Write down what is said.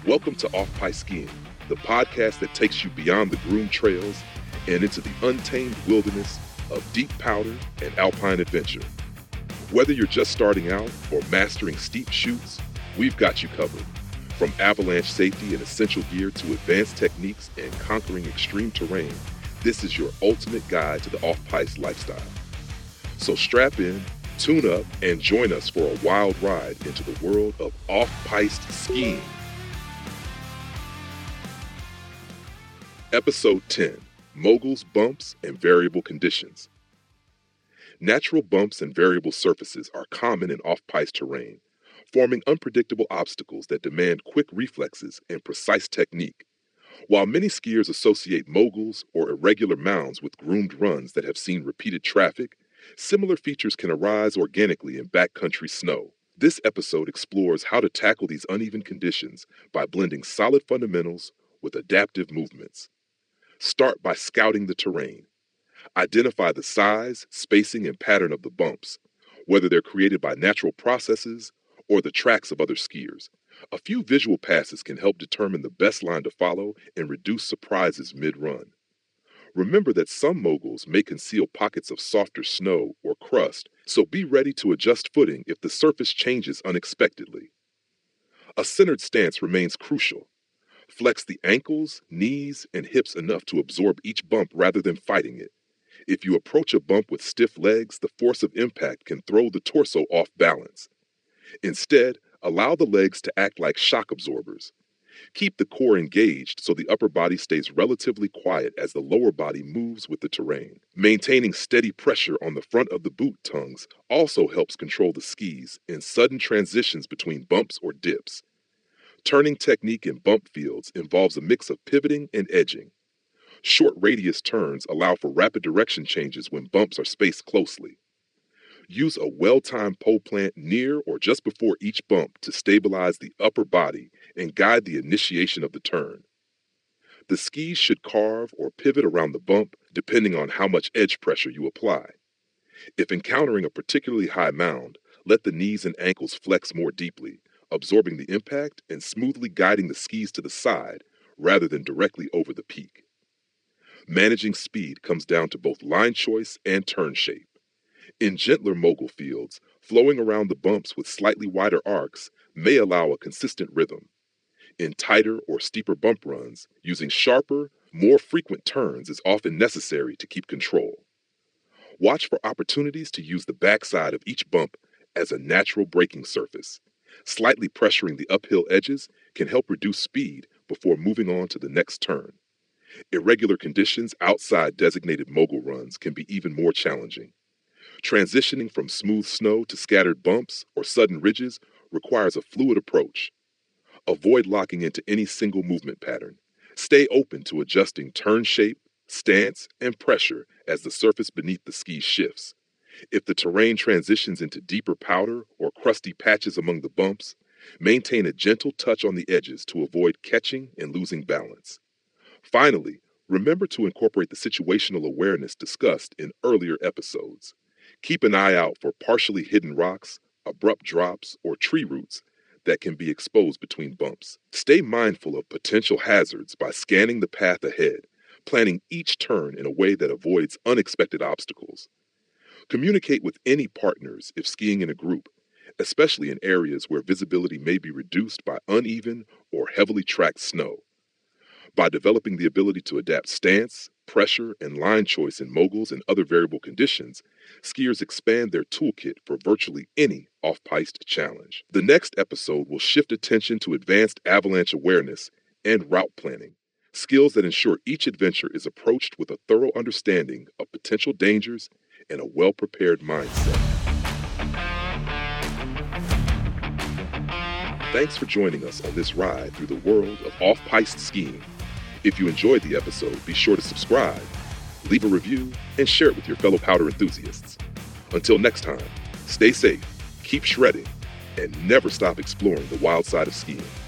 Welcome to Off-Piste Skiing, the podcast that takes you beyond the groomed trails and into the untamed wilderness of deep powder and alpine adventure. Whether you're just starting out or mastering steep chutes, we've got you covered. From avalanche safety and essential gear to advanced techniques and conquering extreme terrain, this is your ultimate guide to the off-piste lifestyle. So strap in, tune up, and join us for a wild ride into the world of off-piste skiing. Episode 10, Moguls, Bumps, and Variable Conditions. Natural bumps and variable surfaces are common in off-piste terrain, forming unpredictable obstacles that demand quick reflexes and precise technique. While many skiers associate moguls or irregular mounds with groomed runs that have seen repeated traffic, similar features can arise organically in backcountry snow. This episode explores how to tackle these uneven conditions by blending solid fundamentals with adaptive movements. Start by scouting the terrain. Identify the size, spacing, and pattern of the bumps, whether they're created by natural processes or the tracks of other skiers. A few visual passes can help determine the best line to follow and reduce surprises mid-run. Remember that some moguls may conceal pockets of softer snow or crust, so be ready to adjust footing if the surface changes unexpectedly. A centered stance remains crucial. Flex the ankles, knees, and hips enough to absorb each bump rather than fighting it. If you approach a bump with stiff legs, the force of impact can throw the torso off balance. Instead, allow the legs to act like shock absorbers. Keep the core engaged so the upper body stays relatively quiet as the lower body moves with the terrain. Maintaining steady pressure on the front of the boot tongues also helps control the skis in sudden transitions between bumps or dips. Turning technique in bump fields involves a mix of pivoting and edging. Short radius turns allow for rapid direction changes when bumps are spaced closely. Use a well-timed pole plant near or just before each bump to stabilize the upper body and guide the initiation of the turn. The skis should carve or pivot around the bump depending on how much edge pressure you apply. If encountering a particularly high mound, let the knees and ankles flex more deeply, absorbing the impact and smoothly guiding the skis to the side rather than directly over the peak. Managing speed comes down to both line choice and turn shape. In gentler mogul fields, flowing around the bumps with slightly wider arcs may allow a consistent rhythm. In tighter or steeper bump runs, using sharper, more frequent turns is often necessary to keep control. Watch for opportunities to use the backside of each bump as a natural braking surface. Slightly pressuring the uphill edges can help reduce speed before moving on to the next turn. Irregular conditions outside designated mogul runs can be even more challenging. Transitioning from smooth snow to scattered bumps or sudden ridges requires a fluid approach. Avoid locking into any single movement pattern. Stay open to adjusting turn shape, stance, and pressure as the surface beneath the ski shifts. If the terrain transitions into deeper powder or crusty patches among the bumps, maintain a gentle touch on the edges to avoid catching and losing balance. Finally, remember to incorporate the situational awareness discussed in earlier episodes. Keep an eye out for partially hidden rocks, abrupt drops, or tree roots that can be exposed between bumps. Stay mindful of potential hazards by scanning the path ahead, planning each turn in a way that avoids unexpected obstacles. Communicate with any partners if skiing in a group, especially in areas where visibility may be reduced by uneven or heavily tracked snow. By developing the ability to adapt stance, pressure, and line choice in moguls and other variable conditions, skiers expand their toolkit for virtually any off-piste challenge. The next episode will shift attention to advanced avalanche awareness and route planning, skills that ensure each adventure is approached with a thorough understanding of potential dangers and a well-prepared mindset. Thanks for joining us on this ride through the world of off-piste skiing. If you enjoyed the episode, be sure to subscribe, leave a review, and share it with your fellow powder enthusiasts. Until next time, stay safe, keep shredding, and never stop exploring the wild side of skiing.